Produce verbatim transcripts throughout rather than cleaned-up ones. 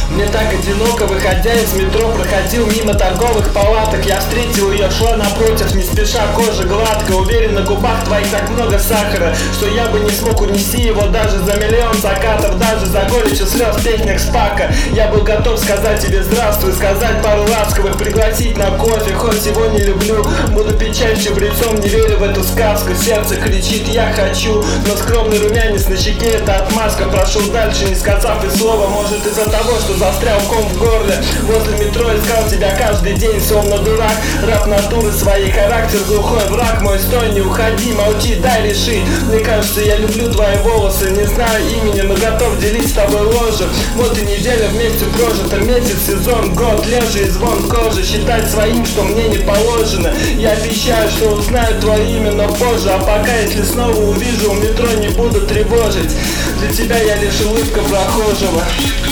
Мне так одиноко, выходя из метро, проходил мимо торговых палаток. Я встретил ее, шла напротив, не спеша, кожа гладкая. Уверен, на губах твоих так много сахара, что я бы не смог унести его даже за миллион закатов, даже за горечью слез техник спака. Я был готов сказать тебе здравствуй, сказать пару ласковых, пригласить на кофе, хоть его не люблю. Буду пить чаще лицом, не верю в эту сказку. Сердце кричит я хочу, но скромный румянец на щеке это отмазка. Прошел дальше, не сказав и слова, может из-за того, что застрял ком в горле. Возле метро искал тебя каждый день, словно дурак. Раб натуры своей, характер глухой враг. Мой стой, не уходи, молчи, дай решить. Мне кажется, я люблю твои волосы, не знаю имени, но готов делить с тобой ложе. Вот и неделя вместе прожита, месяц, сезон, год, лежа и звон кожи. Считать своим, что мне не положено. Я обещаю, что узнаю твое имя, но позже. А пока, если снова увижу, у метро не буду тревожить. Для тебя я лишь улыбка прохожего.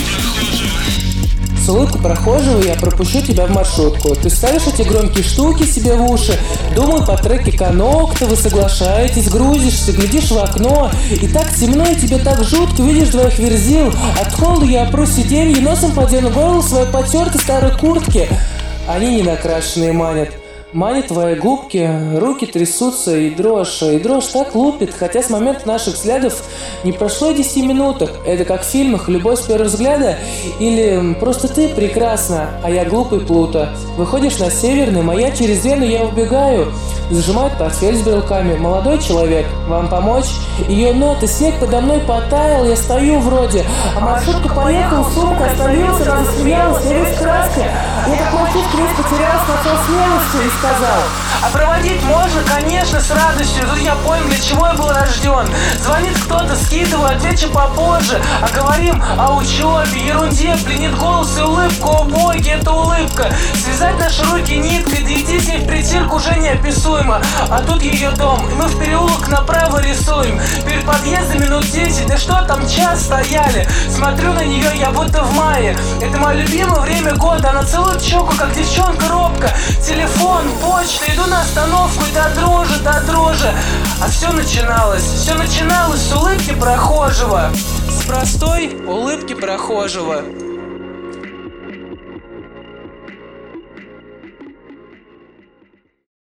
С улыбкой прохожего я пропущу тебя в маршрутку. Ты ставишь эти громкие штуки себе в уши, думаю по треке Конокта, вы соглашаетесь, грузишься, глядишь в окно, и так темно, и тебе так жутко, видишь двоих верзил. От холода я опру сиденье, носом подену голову своей потертой старой куртки. Они не накрашенные манят. Манят твои губки, руки трясутся и дрожь, и дрожь так лупит, хотя с момента наших взглядов не прошло и десяти минуток. Это как в фильмах «Любовь с первого взгляда» или «Просто ты прекрасна, а я глупый Плуто». Выходишь на Северный, моя через Вену, я убегаю. Зажимает портфель с брелками. Молодой человек, вам помочь? Ее ноты, снег подо мной потаял, я стою вроде. А маршрутка поехала, сумка остановился, она засмеялась, я весь краской. Я как мальчишка весь потерялся, нашел смелости и сказал: а проводить можно, конечно, с радостью. Тут я понял, для чего я был рожден. Звонит кто-то, скидываю, отвечу попозже. А говорим о учебе, ерунде, пленит голос и улыбку. О боги, это улыбка. Связать наши руки ниткой, дойти с ней в притирку уже неописуемо. А тут ее дом, и мы в переулок направо рисуем. Перед подъездом минут десять, да что там, час стояли. Смотрю на нее, я будто в мае. Это мое любимое время года. Она целует щеку, как девчонка робко. Телефон, почта, иду на остановку, и до дрожи, до дрожи. А все начиналось, все начиналось с улыбки прохожего. С простой улыбки прохожего.